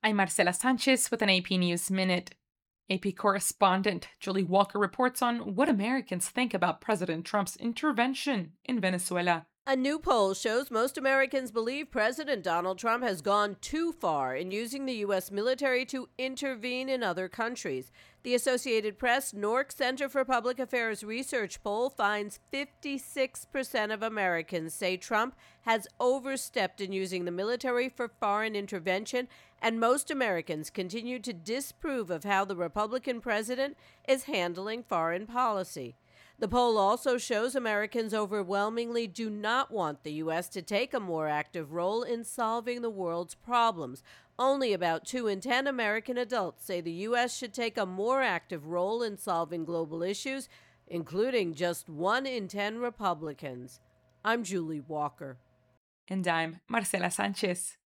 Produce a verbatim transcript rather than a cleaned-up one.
I'm Marcela Sanchez with an A P News Minute. A P correspondent Julie Walker reports on what Americans think about President Trump's intervention in Venezuela. A new poll shows most Americans believe President Donald Trump has gone too far in using the U S military to intervene in other countries. The Associated Press Nork Center for Public Affairs research poll finds fifty-six percent of Americans say Trump has overstepped in using the military for foreign intervention, and most Americans continue to disapprove of how the Republican president is handling foreign policy. The poll also shows Americans overwhelmingly do not want the U S to take a more active role in solving the world's problems. Only about two in ten American adults say the U S should take a more active role in solving global issues, including just one in ten Republicans. I'm Julie Walker. And I'm Marcela Sanchez.